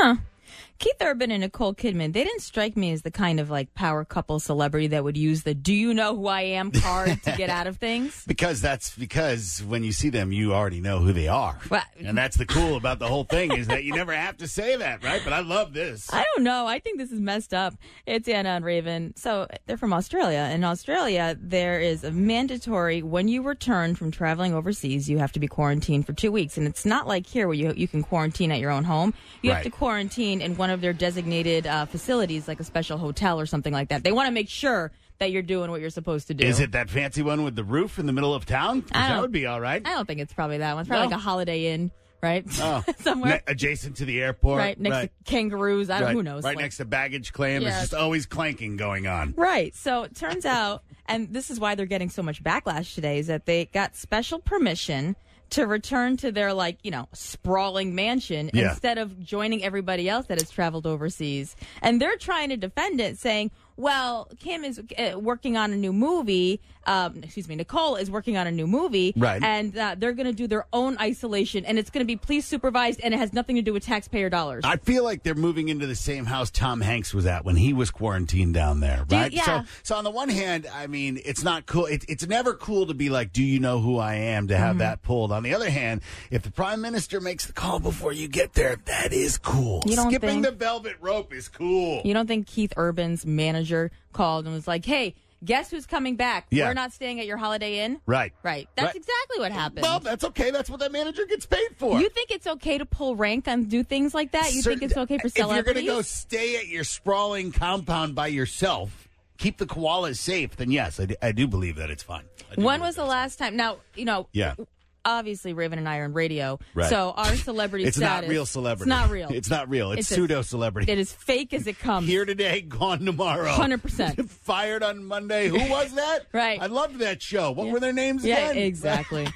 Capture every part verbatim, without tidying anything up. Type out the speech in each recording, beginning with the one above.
Huh. Keith Urban and Nicole Kidman, they didn't strike me as the kind of like power couple celebrity that would use the "do you know who I am" card to get out of things. Because that's because when you see them, you already know who they are. Well, and that's the cool about the whole thing is that you never have to say that, right? But I love this. I don't know. I think this is messed up. It's Anna and Raven. So they're from Australia. In Australia, there is a mandatory, when you return from traveling overseas, you have to be quarantined for two weeks. And it's not like here where you, you can quarantine at your own home. You Right. have to quarantine in one of their designated uh, facilities, like a special hotel or something like that. They want to make sure that you're doing what you're supposed to do. Is it that fancy one with the roof in the middle of town? 'Cause I that don't- would be all right. I don't think it's probably that one. It's probably No? like a Holiday Inn, right? Oh. Somewhere. Ne- adjacent to the airport. right, next right. to kangaroos. I don't right. who knows. Right like- next to baggage claim. Yeah. There's just always clanking going on. Right. So it turns out, and this is why they're getting so much backlash today, is that they got special permission to return to their, like, you know, sprawling mansion Yeah. instead of joining everybody else that has traveled overseas. And they're trying to defend it, saying, well, Kim is uh, working on a new movie. Um, excuse me, Nicole is working on a new movie. Right. And uh, they're going to do their own isolation, and it's going to be police supervised, and it has nothing to do with taxpayer dollars. I feel like they're moving into the same house Tom Hanks was at when he was quarantined down there, Do you- right? yeah. So, so on the one hand, I mean, it's not cool. It, it's never cool to be like, "Do you know who I am?" To have Mm-hmm. that pulled. On the other hand, if the prime minister makes the call before you get there, that is cool. You don't Skipping think- the velvet rope is cool. You don't think Keith Urban's manager called and was like, hey, guess who's coming back? Yeah. We're not staying at your Holiday Inn? Right. Right. That's Right. exactly what happened. Well, that's okay. That's what that manager gets paid for. You think it's okay to pull rank and do things like that? You Certain- think it's okay for If you're celebrities? going to go stay at your sprawling compound by yourself, keep the koalas safe, then yes, I do, I do believe that it's fine. I do When believe was the that's last time? Now, you know, Yeah. obviously Raven and I are in radio, Right. so our celebrity It's status... not real celebrity. It's not real. It's not real. It's, It's a- pseudo celebrity. It is fake as it comes. Here today, gone tomorrow. one hundred percent. Fired on Monday. Who was that? Right. I loved that show. What were their names Yeah, again? exactly.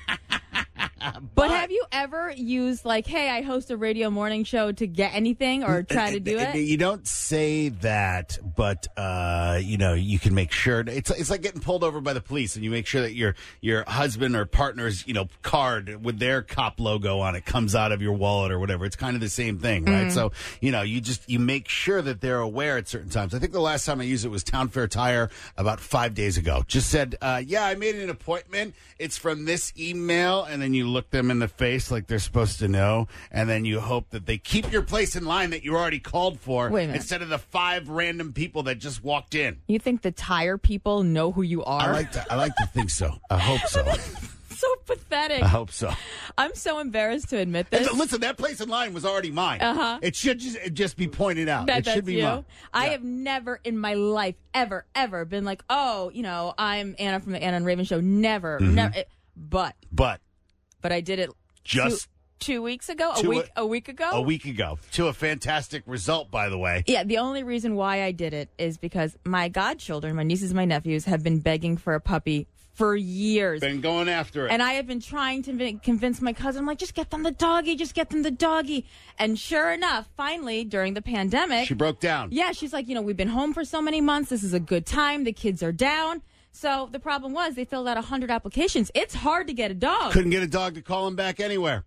But have you ever used, like, hey, I host a radio morning show to get anything or try to do it? You don't say that, but uh, you know, you can make sure it's it's like getting pulled over by the police, and you make sure that your your husband or partner's you know card with their cop logo on it comes out of your wallet or whatever. It's kind of the same thing, right? Mm. So you know, you just you make sure that they're aware at certain times. I think the last time I used it was Town Fair Tire about five days ago. Just said, uh, yeah, I made an appointment. It's from this email, and then you look them in the face like they're supposed to know, and then you hope that they keep your place in line that you already called for Wait a minute. instead of the five random people that just walked in. You think the tire people know who you are? I like to, I like to think so. I hope so. So pathetic. I hope so. I'm so embarrassed to admit And this. listen, that place in line was already mine. Uh-huh. It should just, it just be pointed out. That it should that's be you. mine. I Yeah. have never in my life, ever, ever been like, oh, you know, I'm Anna from the Anna and Raven show. Never, Mm-hmm. never. But, But but I did it just two, two weeks ago, a to week, a, week ago. a week ago to a fantastic result, by the way. Yeah, the only reason why I did it is because my godchildren, my nieces and my nephews, have been begging for a puppy for years. Been going after it. And I have been trying to vi- convince my cousin, I'm like, just get them the doggy, just get them the doggy. And sure enough, finally, during the pandemic, she broke down. yeah, she's like, you know, we've been home for so many months. This is a good time. The kids are down. So the problem was they filled out one hundred applications. It's hard to get a dog. Couldn't get a dog to call him back anywhere.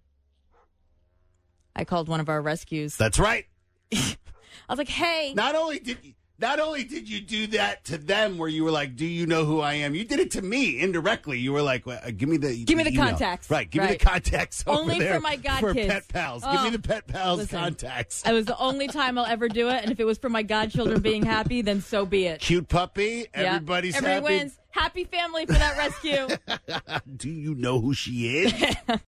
I called one of our rescues. That's right. I was like, hey. Not only did not only did you do that to them, where you were like, "Do you know who I am?" You did it to me indirectly. You were like, well, uh, "Give me the Give me the email." contacts. Right. Give me Right. the contacts over Only there for my god for kids. pet pals. Give me Oh, the pet pals listen. contacts. It was the only time I'll ever do it. And if it was for my godchildren being happy, then so be it. Cute puppy. Yeah. Everybody's Everyone happy. wins. Happy family for that rescue. Do you know who she is?